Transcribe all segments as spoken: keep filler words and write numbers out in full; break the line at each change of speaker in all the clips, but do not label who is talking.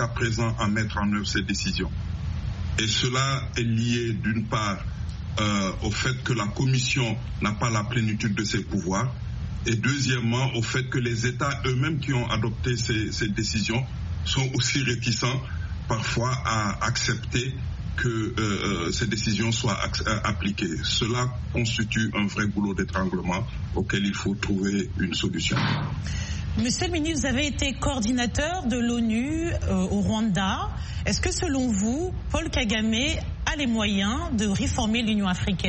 jusqu'à présent à mettre en œuvre ces décisions. Et cela est lié d'une part euh, au fait que la Commission n'a pas la plénitude de ses pouvoirs, et deuxièmement au fait que les États eux-mêmes qui ont adopté ces, ces décisions sont aussi réticents parfois à accepter que euh, ces décisions soient euh, appliquées. Cela constitue un vrai goulot d'étranglement auquel il faut trouver une solution.
Monsieur le ministre, vous avez été coordinateur de l'ONU euh, au Rwanda. Est-ce que selon vous, Paul Kagame a les moyens de réformer l'Union africaine ?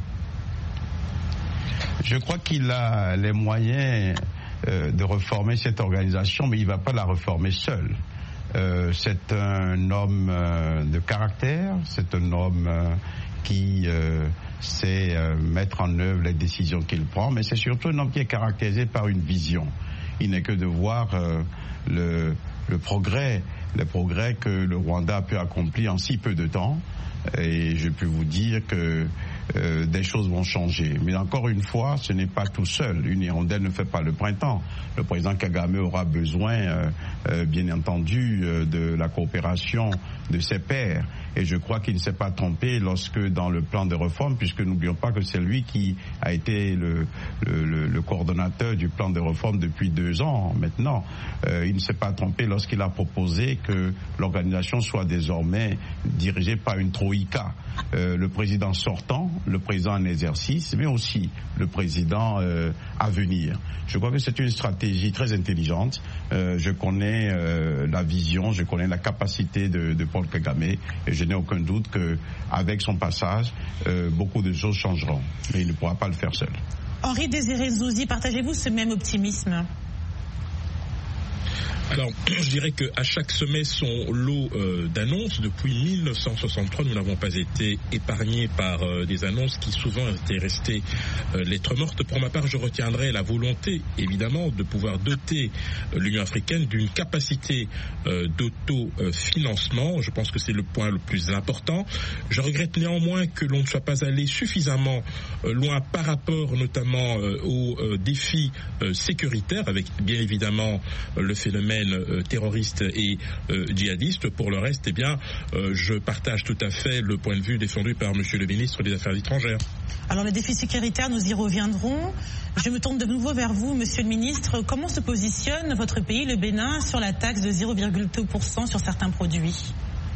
Je crois qu'il a les moyens euh, de réformer cette organisation, mais il ne va pas la réformer seul. Euh, c'est un homme euh, de caractère, c'est un homme euh, qui euh, sait euh, mettre en œuvre les décisions qu'il prend, mais c'est surtout un homme qui est caractérisé par une vision. Il n'est que de voir euh, le, le progrès, le progrès que le Rwanda a pu accomplir en si peu de temps. Et je peux vous dire que euh, des choses vont changer. Mais encore une fois, ce n'est pas tout seul. Une hirondelle ne fait pas le printemps. Le président Kagame aura besoin, euh, euh, bien entendu, euh, de la coopération de ses pairs. Et je crois qu'il ne s'est pas trompé lorsque, dans le plan de réforme, puisque n'oublions pas que c'est lui qui a été le, le, le, le coordonnateur du plan de réforme depuis deux ans maintenant, euh, il ne s'est pas trompé lorsqu'il a proposé que l'organisation soit désormais dirigée par une troïka. Euh, le président sortant, le président en exercice, mais aussi le président euh, à venir. Je crois que c'est une stratégie très intelligente. Euh, je connais euh, la vision, je connais la capacité de, de Paul Kagame, et je n'ai aucun doute qu'avec son passage, euh, beaucoup de choses changeront. Mais il ne pourra pas le faire seul.
Henri Désiré Zouzi, partagez-vous ce même optimisme ?
Alors, je dirais qu'à chaque sommet, son lot euh, d'annonces. Depuis mille neuf cent soixante-trois, nous n'avons pas été épargnés par euh, des annonces qui souvent étaient restées euh, lettres mortes. Pour ma part, je retiendrai la volonté, évidemment, de pouvoir doter euh, l'Union africaine d'une capacité euh, d'autofinancement. Je pense que c'est le point le plus important. Je regrette néanmoins que l'on ne soit pas allé suffisamment euh, loin par rapport notamment euh, aux euh, défis euh, sécuritaires, avec bien évidemment euh, le phénomène terroristes et euh, djihadistes. Pour le reste, eh bien, euh, je partage tout à fait le point de vue défendu par Monsieur le ministre des Affaires étrangères.
Alors, les défis sécuritaires, nous y reviendrons. Je me tourne de nouveau vers vous, Monsieur le ministre. Comment se positionne votre pays, le Bénin, sur la taxe de zéro virgule deux pour cent sur certains produits ?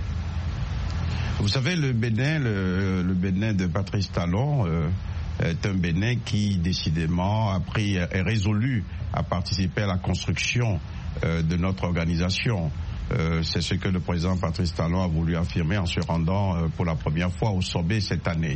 Vous savez, le Bénin, le, le Bénin de Patrice Talon, euh, est un Bénin qui, décidément, a pris, est résolu à participer à la construction euh, de notre organisation. Euh, c'est ce que le président Patrice Talon a voulu affirmer en se rendant euh, pour la première fois au sommet cette année.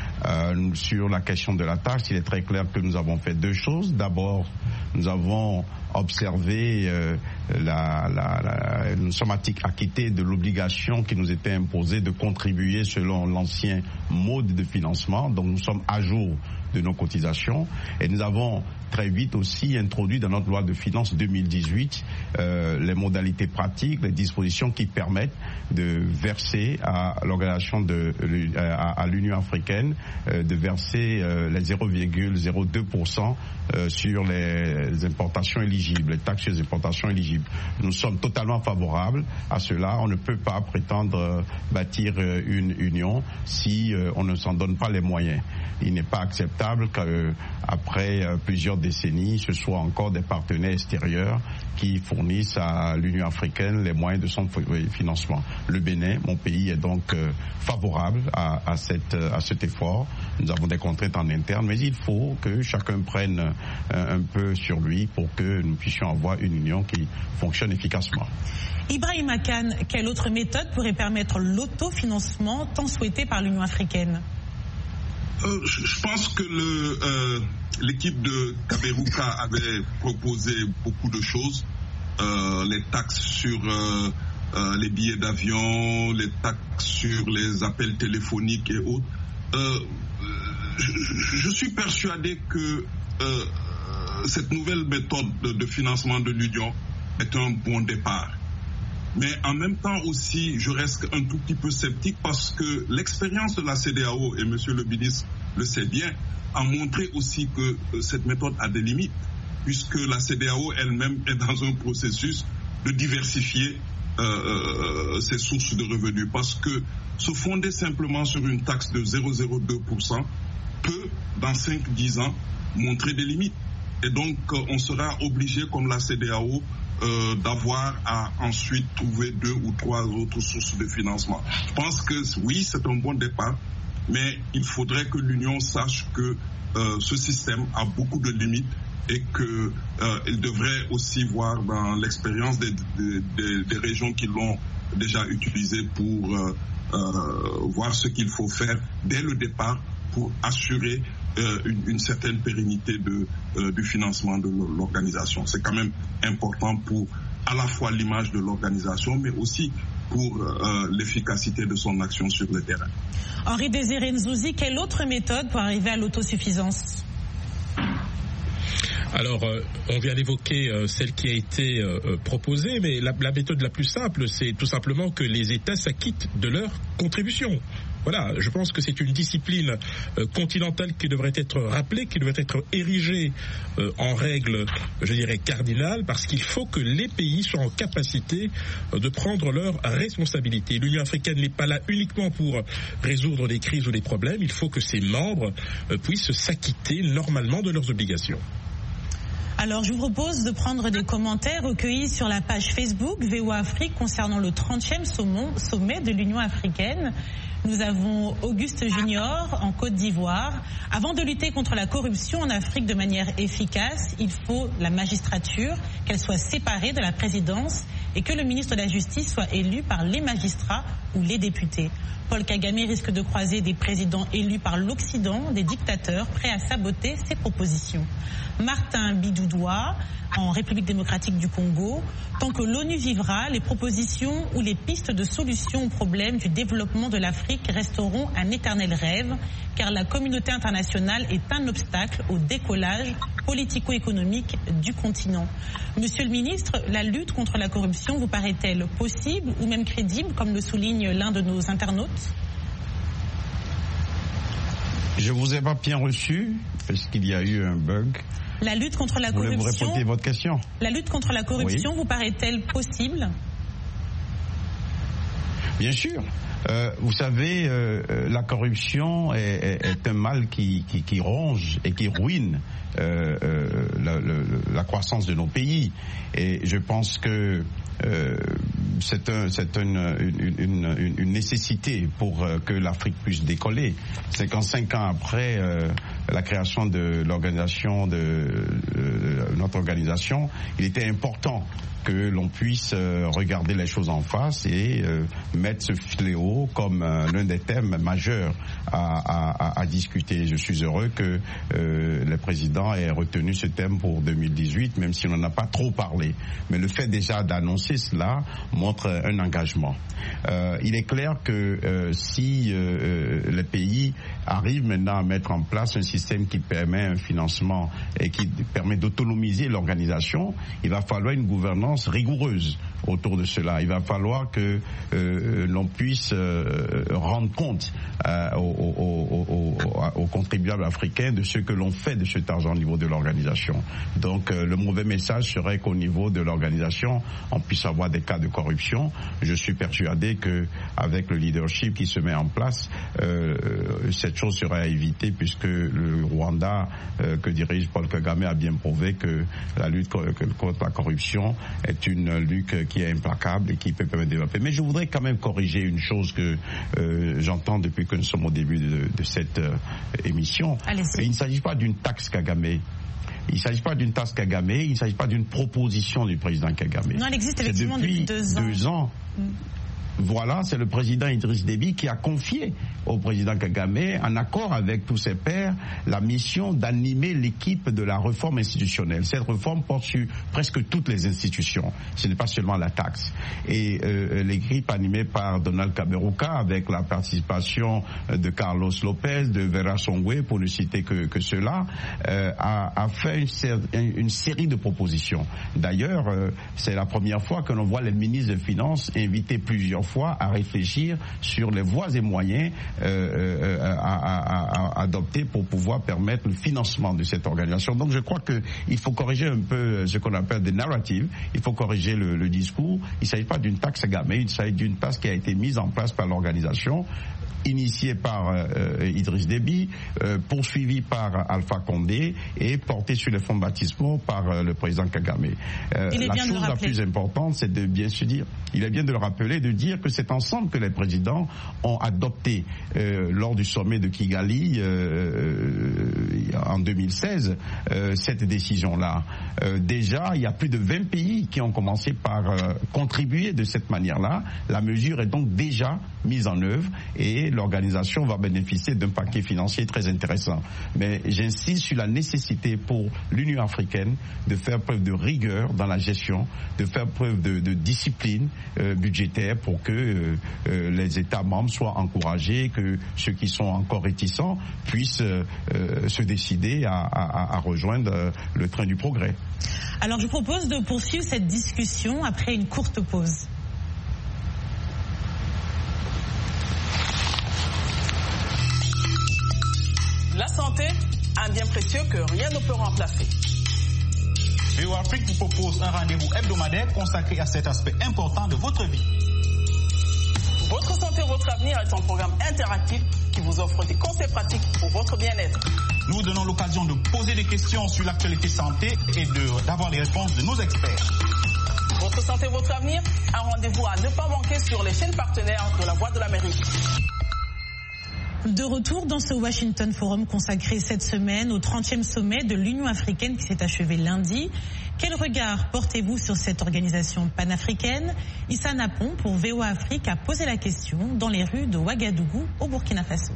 Euh, sur la question de la taxe, il est très clair que nous avons fait deux choses. D'abord, nous avons observé, euh, la, la, la, nous sommes acquittés de l'obligation qui nous était imposée de contribuer selon l'ancien mode de financement. Donc nous sommes à jour de nos cotisations et nous avons très vite aussi introduit dans notre loi de finances deux mille dix-huit euh, les modalités pratiques, les dispositions qui permettent de verser à l'organisation de à, à l'Union africaine euh, de verser euh, les zéro virgule zéro deux pour cent euh, sur les importations éligibles, les taxes sur les importations éligibles. Nous sommes totalement favorables à cela. On ne peut pas prétendre euh, bâtir euh, une union si euh, on ne s'en donne pas les moyens. Il n'est pas acceptable qu'après euh, plusieurs décennies, ce soit encore des partenaires extérieurs qui fournissent à l'Union africaine les moyens de son financement. Le Bénin, mon pays, est donc euh, favorable à, à, cette, à cet effort. Nous avons des contraintes en interne, mais il faut que chacun prenne euh, un peu sur lui pour que nous puissions avoir une union qui fonctionne efficacement.
Ibrahima Kane, quelle autre méthode pourrait permettre l'autofinancement tant souhaité par l'Union africaine ?
Euh, je pense que le, euh, l'équipe de Kaberuka avait proposé beaucoup de choses, euh, les taxes sur euh, euh, les billets d'avion, les taxes sur les appels téléphoniques et autres. Euh, je, je suis persuadé que euh, cette nouvelle méthode de, de financement de l'Union est un bon départ. Mais en même temps aussi, je reste un tout petit peu sceptique parce que l'expérience de la C E D E A O, et monsieur le ministre le sait bien, a montré aussi que cette méthode a des limites, puisque la C E D E A O elle-même est dans un processus de diversifier euh, ces sources de revenus. Parce que se fonder simplement sur une taxe de zéro virgule zéro deux pour cent peut, dans cinq à dix ans, montrer des limites. Et donc, on sera obligé, comme la C D A O, euh, d'avoir à ensuite trouver deux ou trois autres sources de financement. Je pense que oui, c'est un bon départ, mais il faudrait que l'Union sache que euh, ce système a beaucoup de limites et qu'elle euh, devrait aussi voir dans l'expérience des, des, des, des régions qui l'ont déjà utilisé pour euh, euh, voir ce qu'il faut faire dès le départ pour assurer euh, une, une certaine pérennité de, euh, du financement de l'organisation. C'est quand même important pour à la fois l'image de l'organisation, mais aussi pour euh, l'efficacité de son action sur le terrain.
Henri Désiré Nzouzi, quelle autre méthode pour arriver à l'autosuffisance ?
Alors, euh, on vient d'évoquer euh, celle qui a été euh, proposée, mais la, la méthode la plus simple, c'est tout simplement que les États s'acquittent de leurs contributions. Voilà, je pense que c'est une discipline euh, continentale qui devrait être rappelée, qui devrait être érigée euh, en règle, je dirais, cardinale, parce qu'il faut que les pays soient en capacité euh, de prendre leurs responsabilités. L'Union africaine n'est pas là uniquement pour résoudre des crises ou des problèmes, il faut que ses membres euh, puissent s'acquitter normalement de leurs obligations.
Alors, je vous propose de prendre des commentaires recueillis sur la page Facebook V O A Afrique concernant le trentième sommet de l'Union africaine. Nous avons Auguste Junior en Côte d'Ivoire. Avant de lutter contre la corruption en Afrique de manière efficace, il faut la magistrature, qu'elle soit séparée de la présidence et que le ministre de la Justice soit élu par les magistrats ou les députés. Paul Kagame risque de croiser des présidents élus par l'Occident, des dictateurs prêts à saboter ses propositions. Martin Bidoudoua, en République démocratique du Congo, tant que l'ONU vivra, les propositions ou les pistes de solutions aux problèmes du développement de l'Afrique resteront un éternel rêve, car la communauté internationale est un obstacle au décollage politico-économique du continent. Monsieur le ministre, la lutte contre la corruption vous paraît-elle possible ou même crédible, comme le souligne l'un de nos internautes ?
Je vous ai pas bien reçu, parce qu'il y a eu un bug.
La lutte contre la corruption.
Voulez-vous répéter votre question ?
La lutte contre la corruption, oui. Vous paraît-elle possible ?
Bien sûr. Euh, vous savez, euh, la corruption est, est, est un mal qui, qui, qui ronge et qui ruine euh, euh, la, la, la croissance de nos pays. Et je pense que euh, c'est, un, c'est une, une, une, une nécessité pour euh, que l'Afrique puisse décoller. cinquante-cinq ans après euh, la création de l'organisation de euh, notre organisation, il était important que l'on puisse euh, regarder les choses en face et euh, mettre ce fléau comme euh, l'un des thèmes majeurs à, à, à discuter. Je suis heureux que euh, le président ait retenu ce thème pour deux mille dix-huit, même si on n'en a pas trop parlé. Mais le fait déjà d'annoncer cela montre un engagement. Euh, il est clair que euh, si euh, les pays arrivent maintenant à mettre en place un système qui permet un financement et qui permet d'autonomiser l'organisation, il va falloir une gouvernance rigoureuse autour de cela. Il va falloir que euh, l'on puisse euh, rendre compte euh, aux, aux, aux, aux contribuables africains de ce que l'on fait de cet argent au niveau de l'organisation. Donc euh, le mauvais message serait qu'au niveau de l'organisation, on puisse avoir des cas de corruption. Je suis persuadé que avec le leadership qui se met en place, euh, cette chose sera à éviter, puisque le Rwanda euh, que dirige Paul Kagame a bien prouvé que la lutte contre la corruption est une lutte qui est implacable et qui peut permettre de développer. Mais je voudrais quand même corriger une chose que euh, j'entends depuis que nous sommes au début de, de cette euh, émission.
Allez-y.
Il ne s'agit pas d'une taxe Kagame. Il ne s'agit pas d'une taxe Kagame, il ne s'agit pas d'une proposition du président Kagame.
Non, elle existe effectivement
depuis,
depuis deux ans.
Deux ans. Mm. Voilà, c'est le président Idriss Déby qui a confié au président Kagame, en accord avec tous ses pairs, la mission d'animer l'équipe de la réforme institutionnelle. Cette réforme porte sur presque toutes les institutions. Ce n'est pas seulement la taxe. Et euh, l'équipe animée par Donald Kaberuka, avec la participation de Carlos Lopez, de Vera Songwe, pour ne citer que, que cela, euh, a, a fait une, une série de propositions. D'ailleurs, euh, c'est la première fois que l'on voit les ministres des Finances inviter plusieurs plusieurs fois à réfléchir sur les voies et moyens euh, à, à, à adopter pour pouvoir permettre le financement de cette organisation. Donc je crois qu'il faut corriger un peu ce qu'on appelle des narratives, il faut corriger le, le discours. Il ne s'agit pas d'une taxe gamée, il s'agit d'une taxe qui a été mise en place par l'organisation, initié par euh, Idriss Déby, euh, poursuivi par Alpha Condé et porté sur les fonds baptismaux par euh, le président Kagame. Euh, la chose la plus importante, c'est de bien se dire, il est bien de le rappeler, de dire que c'est ensemble que les présidents ont adopté euh, lors du sommet de Kigali euh, en deux mille seize euh, cette décision-là. Euh, déjà, il y a plus de vingt pays qui ont commencé par euh, contribuer de cette manière-là. La mesure est donc déjà mise en œuvre et l'organisation va bénéficier d'un paquet financier très intéressant. Mais j'insiste sur la nécessité pour l'Union africaine de faire preuve de rigueur dans la gestion, de faire preuve de, de discipline euh, budgétaire pour que euh, euh, les États membres soient encouragés, que ceux qui sont encore réticents puissent euh, euh, se décider à, à, à rejoindre euh, le train du progrès.
Alors je vous propose de poursuivre cette discussion après une courte pause.
La santé, un bien précieux que rien ne peut remplacer.
V O Afrique vous propose un rendez-vous hebdomadaire consacré à cet aspect important de votre vie.
Votre santé, votre avenir est un programme interactif qui vous offre des conseils pratiques pour votre bien-être.
Nous vous donnons l'occasion de poser des questions sur l'actualité santé et de, d'avoir les réponses de nos experts.
Votre santé, votre avenir, un rendez-vous à ne pas manquer sur les chaînes partenaires de la Voix de l'Amérique.
De retour dans ce Washington Forum consacré cette semaine au trentième sommet de l'Union africaine qui s'est achevé lundi. Quel regard portez-vous sur cette organisation panafricaine? Issa Napon pour V O A Afrique a posé la question dans les rues de Ouagadougou au Burkina Faso.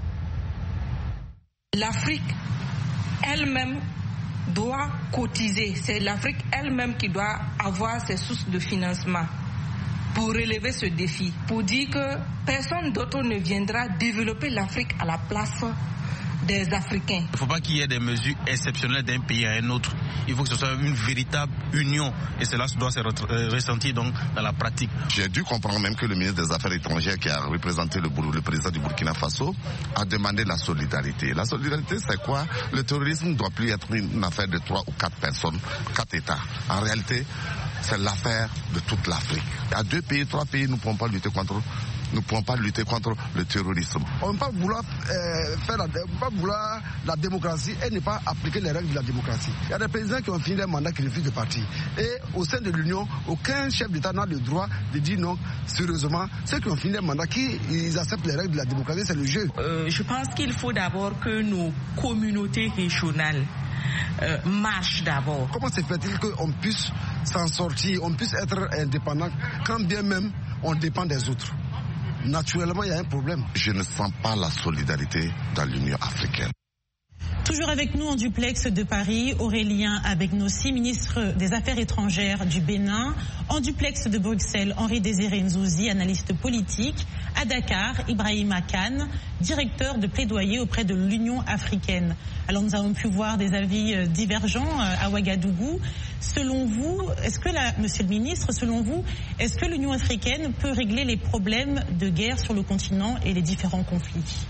L'Afrique elle-même doit cotiser. C'est l'Afrique elle-même qui doit avoir ses sources de financement pour relever ce défi, pour dire que personne d'autre ne viendra développer l'Afrique à la place des Africains.
Il ne faut pas qu'il y ait des mesures exceptionnelles d'un pays à un autre. Il faut que ce soit une véritable union et cela doit se ressentir donc dans la pratique.
J'ai dû comprendre même que le ministre des Affaires étrangères qui a représenté le, le président du Burkina Faso a demandé la solidarité. La solidarité, c'est quoi? Le terrorisme ne doit plus être une affaire de trois ou quatre personnes, quatre États. En réalité, c'est l'affaire de toute l'Afrique. À deux pays, trois pays, nous ne pouvons pas lutter contre, nous pouvons pas lutter contre le terrorisme.
On ne peut pas vouloir euh, faire la, pas vouloir la démocratie et ne pas appliquer les règles de la démocratie. Il y a des présidents qui ont fini leur mandat qui refusent de partir. Et au sein de l'Union, aucun chef d'État n'a le droit de dire non. Sérieusement, ceux qui ont fini leur mandat, qui ils acceptent les règles de la démocratie, c'est le jeu.
Euh, je pense qu'il faut d'abord que nos communautés régionales Euh, marche d'abord.
Comment se fait-il qu'on puisse s'en sortir, on puisse être indépendant quand bien même on dépend des autres? Naturellement, il y a un problème.
Je ne sens pas la solidarité dans l'Union africaine.
Toujours avec nous en duplex de Paris, Aurélien avec nos six ministres des Affaires étrangères du Bénin. En duplex de Bruxelles, Henri-Désiré Nzouzi, analyste politique. À Dakar, Ibrahima Kane, directeur de plaidoyer auprès de l'Union africaine. Alors nous avons pu voir des avis divergents à Ouagadougou. Selon vous, est-ce que la, Monsieur le ministre, selon vous, est-ce que l'Union africaine peut régler les problèmes de guerre sur le continent et les différents conflits?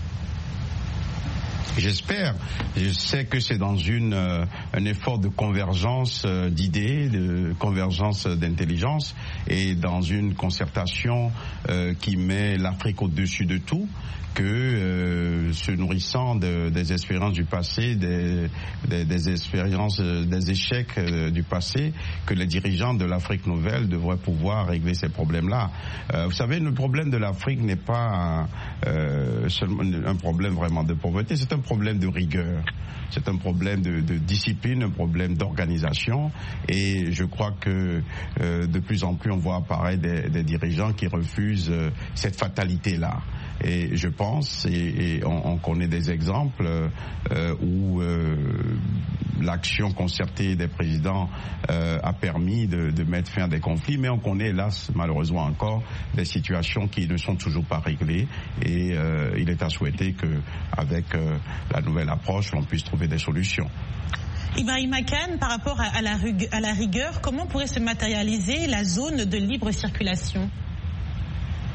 J'espère. Je sais que c'est dans une, euh, un effort de convergence euh, d'idées, de convergence d'intelligence et dans une concertation euh, qui met l'Afrique au-dessus de tout, que euh, se nourrissant de, des expériences du passé, des, des, des expériences, des échecs euh, du passé, que les dirigeants de l'Afrique nouvelle devraient pouvoir régler ces problèmes-là. Euh, vous savez, le problème de l'Afrique n'est pas euh, seulement un problème vraiment de pauvreté, c'est un problème de rigueur. C'est un problème de, de discipline, un problème d'organisation, et je crois que euh, de plus en plus on voit apparaître des, des dirigeants qui refusent euh, cette fatalité-là. Et je pense, et, et on, on connaît des exemples euh, où euh, l'action concertée des présidents euh, a permis de, de mettre fin à des conflits, mais on connaît hélas malheureusement encore des situations qui ne sont toujours pas réglées, et euh, il est à souhaiter qu'avec euh, la nouvelle approche, on puisse trouver des solutions.
Ibrahima Kane, par rapport à, à, la, à la rigueur, comment pourrait se matérialiser la zone de libre circulation ?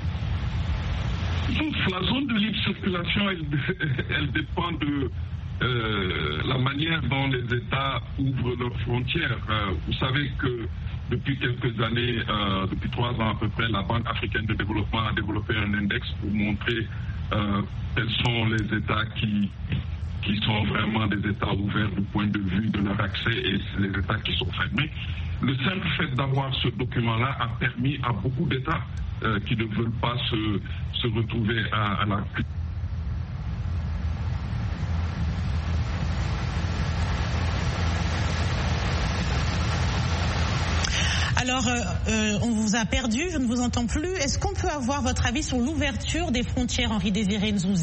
La zone de libre circulation, elle, elle dépend de euh, la manière dont les États ouvrent leurs frontières. Euh, vous savez que depuis quelques années, euh, depuis trois ans à peu près, la Banque africaine de développement a développé un index pour montrer euh, quels sont les États qui, qui sont vraiment des États ouverts du point de vue de leur accès et les États qui sont fermés. Le simple fait d'avoir ce document-là a permis à beaucoup d'États euh, qui ne veulent pas se, se retrouver à, à la...
Alors, euh, euh, on vous a perdu, je ne vous entends plus. Est-ce qu'on peut avoir votre avis sur l'ouverture des frontières, Henri-Désiré Nzouzi ?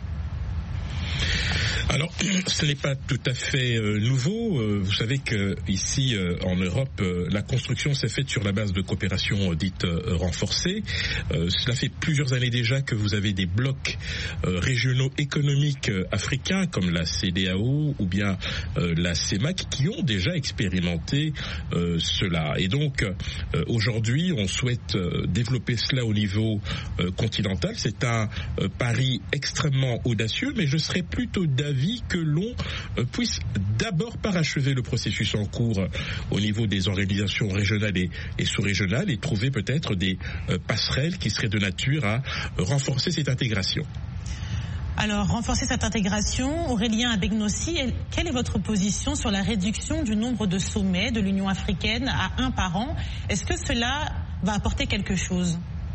Alors, ce n'est pas tout à fait euh, nouveau. Euh, vous savez que ici, euh, en Europe, euh, la construction s'est faite sur la base de coopération euh, dite euh, renforcée. Euh, cela fait plusieurs années déjà que vous avez des blocs euh, régionaux économiques euh, africains, comme la C D A O ou bien euh, la CEMAC, qui ont déjà expérimenté euh, cela. Et donc, euh, aujourd'hui, on souhaite euh, développer cela au niveau euh, continental. C'est un euh, pari extrêmement audacieux, mais je serais plutôt d'avis que l'on puisse d'abord parachever le processus en cours au niveau des organisations régionales et, et sous-régionales et trouver peut-être des passerelles qui seraient de nature à renforcer cette intégration.
Alors, renforcer cette intégration, Aurélien Abegnossi, quelle est votre position sur la réduction du nombre de sommets de l'Union africaine à un par an ? Est-ce que cela va apporter quelque chose ?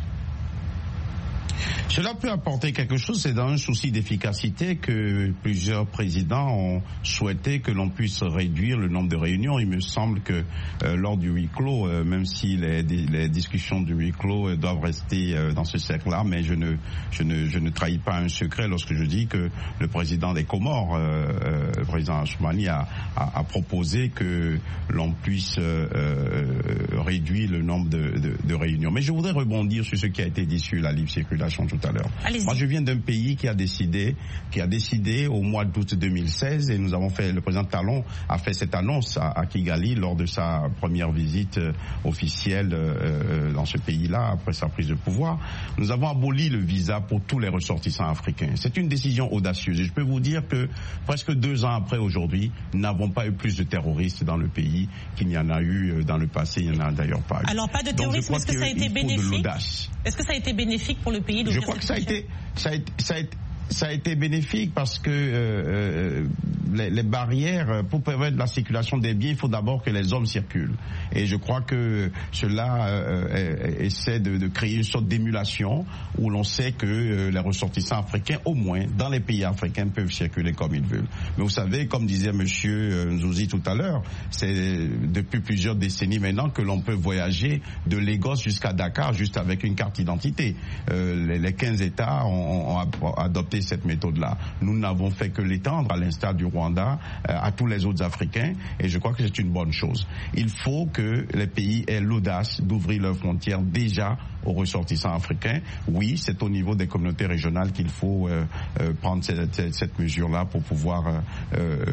Cela peut apporter quelque chose, c'est dans un souci d'efficacité que plusieurs présidents ont souhaité que l'on puisse réduire le nombre de réunions. Il me semble que euh, lors du huis clos, euh, même si les, les discussions du huis clos euh, doivent rester euh, dans ce cercle-là, mais je ne, je, ne, je ne trahis pas un secret lorsque je dis que le président des Comores, euh, le président Assoumani, a, a, a proposé que l'on puisse euh, euh, réduire le nombre de, de, de réunions. Mais je voudrais rebondir sur ce qui a été dit sur la libre circulation tout à l'heure.
Allez-y.
Moi, je viens d'un pays qui a décidé, qui a décidé au mois d'août deux mille seize, et nous avons fait, le président Talon a fait cette annonce à, à Kigali lors de sa première visite euh, officielle euh, dans ce pays-là après sa prise de pouvoir. Nous avons aboli le visa pour tous les ressortissants africains. C'est une décision audacieuse. Et je peux vous dire que presque deux ans après aujourd'hui, nous n'avons pas eu plus de terroristes dans le pays qu'il n'y en a eu dans le passé. Il n'y en a d'ailleurs pas eu.
Alors pas de terrorisme, est-ce que ça a été bénéfique ? Est-ce que ça a été bénéfique pour le pays ?
Je crois que ça a été, ça a été, ça a été, ça a été bénéfique parce que euh, les, les barrières, pour permettre la circulation des biens, il faut d'abord que les hommes circulent. Et je crois que cela euh, essaie de, de créer une sorte d'émulation où l'on sait que euh, les ressortissants africains, au moins dans les pays africains, peuvent circuler comme ils veulent. Mais vous savez, comme disait Monsieur Nzouzi tout à l'heure, c'est depuis plusieurs décennies maintenant que l'on peut voyager de Lagos jusqu'à Dakar juste avec une carte d'identité. Euh, les, les quinze États ont, ont adopté cette méthode-là. Nous n'avons fait que l'étendre, à l'instar du Rwanda, euh, à tous les autres Africains, et je crois que c'est une bonne chose. Il faut que les pays aient l'audace d'ouvrir leurs frontières déjà aux ressortissants africains. Oui, c'est au niveau des communautés régionales qu'il faut euh, euh, prendre cette, cette, cette mesure-là pour pouvoir euh, euh,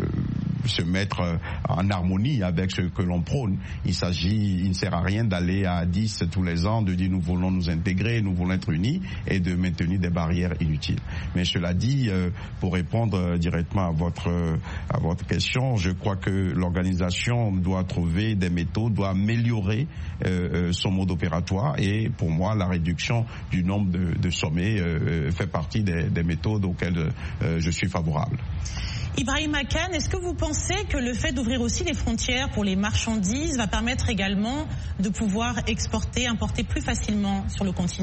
se mettre en harmonie avec ce que l'on prône. Il s'agit, il ne sert à rien d'aller à dix tous les ans, de dire nous voulons nous intégrer, nous voulons être unis et de maintenir des barrières inutiles. Mais cela dit, euh, pour répondre euh, directement à votre euh, à votre question, je crois que l'organisation doit trouver des méthodes, doit améliorer euh, euh, son mode opératoire, et pour moi, la réduction du nombre de, de sommets euh, fait partie des, des méthodes auxquelles euh, je suis favorable.
Ibrahima Kane, est-ce que vous pensez que le fait d'ouvrir aussi les frontières pour les marchandises va permettre également de pouvoir exporter, importer plus facilement sur le continent ?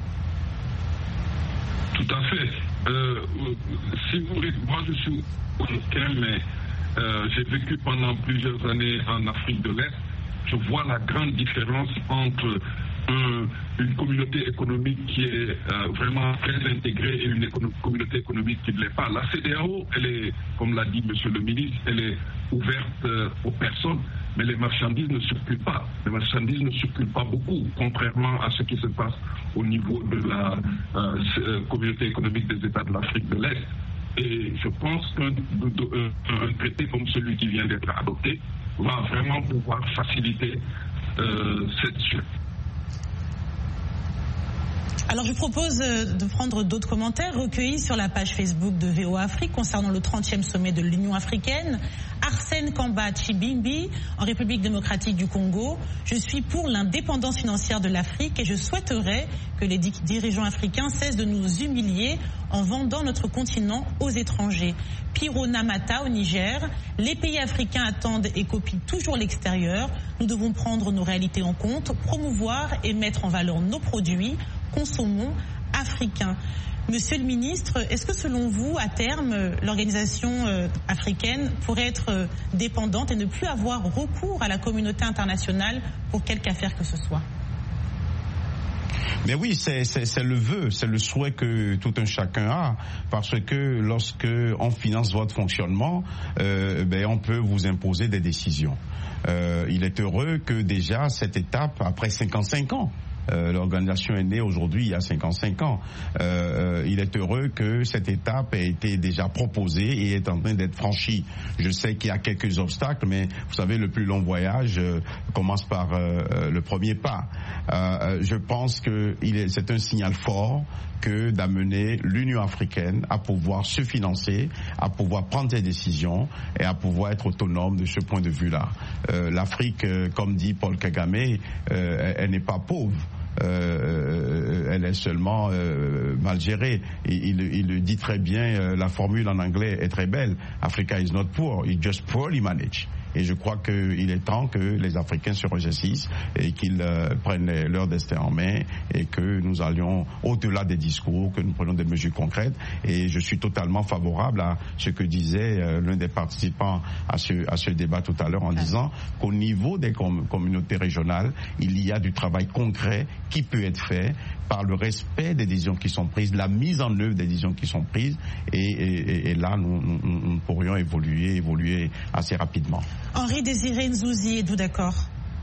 Tout à fait. Euh, si vous voulez, moi je suis africain, mais euh, j'ai vécu pendant plusieurs années en Afrique de l'Est. Je vois la grande différence entre un, une communauté économique qui est euh, vraiment très intégrée et une écono- communauté économique qui ne l'est pas. La C D A O, elle est, comme l'a dit Monsieur le ministre, elle est ouverte euh, aux personnes, mais les marchandises ne circulent pas. Les marchandises ne circulent pas beaucoup, contrairement à ce qui se passe au niveau de la euh, communauté économique des États de l'Afrique de l'Est. Et je pense qu'un un traité comme celui qui vient d'être adopté va vraiment pouvoir faciliter euh, cette suite.
Alors je propose de prendre d'autres commentaires recueillis sur la page Facebook de V O A Afrique concernant le trentième sommet de l'Union africaine. Arsène Kamba Chibimbi, en République démocratique du Congo. Je suis pour l'indépendance financière de l'Afrique et je souhaiterais que les dirigeants africains cessent de nous humilier en vendant notre continent aux étrangers. Piro Namata au Niger. Les pays africains attendent et copient toujours l'extérieur. Nous devons prendre nos réalités en compte, promouvoir et mettre en valeur nos produits. Consommons africains. Monsieur le ministre, est-ce que selon vous, à terme, l'organisation euh, africaine pourrait être euh, dépendante et ne plus avoir recours à la communauté internationale pour quelque affaire que ce soit?
Mais oui, c'est, c'est, c'est le vœu, c'est le souhait que tout un chacun a, parce que lorsque on finance votre fonctionnement, euh, ben on peut vous imposer des décisions. Euh, il est heureux que déjà cette étape, après cinquante-cinq ans, Euh, l'organisation est née aujourd'hui il y a cinquante-cinq ans. Euh, il est heureux que cette étape ait été déjà proposée et est en train d'être franchie. Je sais qu'il y a quelques obstacles, mais vous savez, le plus long voyage euh, commence par euh, le premier pas. Euh, je pense que il est, c'est un signal fort que d'amener l'Union africaine à pouvoir se financer, à pouvoir prendre des décisions et à pouvoir être autonome de ce point de vue-là. Euh, L'Afrique, euh, comme dit Paul Kagame, euh, elle, elle n'est pas pauvre. Euh, elle est seulement euh, mal gérée. Il, il, il dit très bien, euh, la formule en anglais est très belle. Africa is not poor, it's just poorly managed. Et je crois qu'il est temps que les Africains se ressaisissent et qu'ils euh, prennent leur destin en main et que nous allions au-delà des discours, que nous prenions des mesures concrètes. Et je suis totalement favorable à ce que disait euh, l'un des participants à ce, à ce débat tout à l'heure en disant qu'au niveau des com- communautés régionales, il y a du travail concret qui peut être fait par le respect des décisions qui sont prises, la mise en œuvre des décisions qui sont prises. Et, et, et là, nous, nous, nous pourrions évoluer, évoluer assez rapidement.
Henri Désiré Nzouzi, êtes-vous d'accord?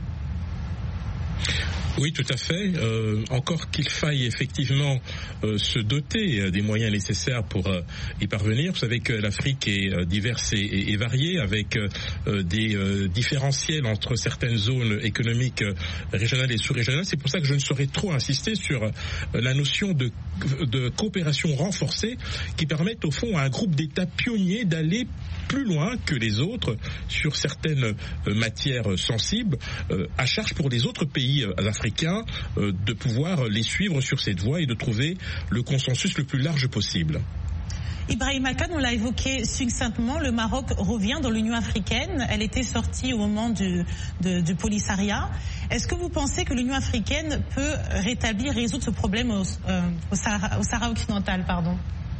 Oui, tout à fait. Euh, encore qu'il faille effectivement euh, se doter des moyens nécessaires pour euh, y parvenir. Vous savez que l'Afrique est euh, diverse et, et, et variée, avec euh, des euh, différentiels entre certaines zones économiques euh, régionales et sous-régionales. C'est pour ça que je ne saurais trop insister sur euh, la notion de, de coopération renforcée qui permette au fond à un groupe d'États pionniers d'aller plus loin que les autres sur certaines euh, matières sensibles, euh, à charge pour les autres pays euh, africains euh, de pouvoir les suivre sur cette voie et de trouver le consensus le plus large possible.
Ibrahim Akan, on l'a évoqué succinctement, le Maroc revient dans l'Union africaine. Elle était sortie au moment du, de, du Polysahara. Est-ce que vous pensez que l'Union africaine peut rétablir, résoudre ce problème au, euh, au, Sahara, au Sahara occidental, pardon?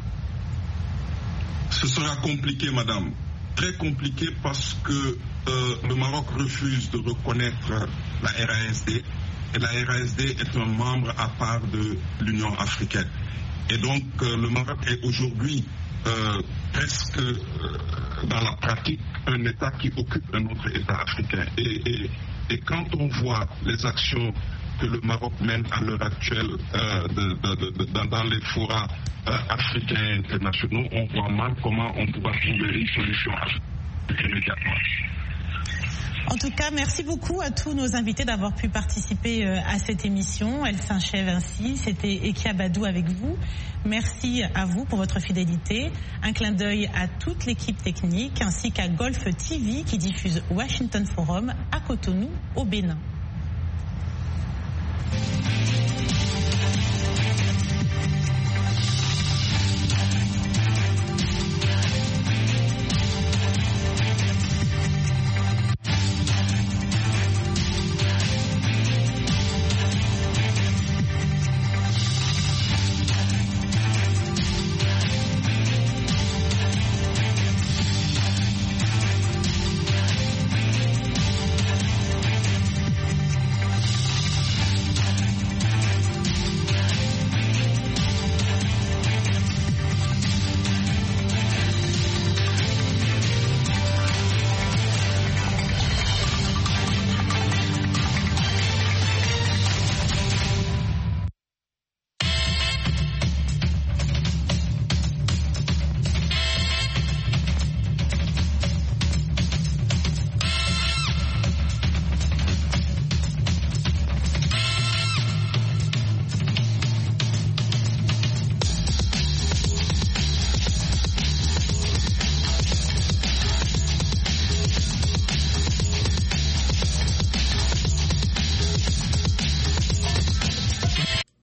Ce sera compliqué, madame. Très compliqué parce que euh, le Maroc refuse de reconnaître la R A S D. Et la R A S D est un membre à part de l'Union africaine. Et donc, euh, le Maroc est aujourd'hui euh, presque euh, dans la pratique un État qui occupe un autre État africain. Et, et, et quand on voit les actions que le Maroc mène à l'heure actuelle euh, de, de, de, de, dans les forats euh, africains internationaux, on voit mal comment on pourra trouver une solution immédiatement.
En tout cas, merci beaucoup à tous nos invités d'avoir pu participer à cette émission. Elle s'achève ainsi. C'était Ekia Badou avec vous. Merci à vous pour votre fidélité. Un clin d'œil à toute l'équipe technique ainsi qu'à Golf T V qui diffuse Washington Forum à Cotonou au Bénin.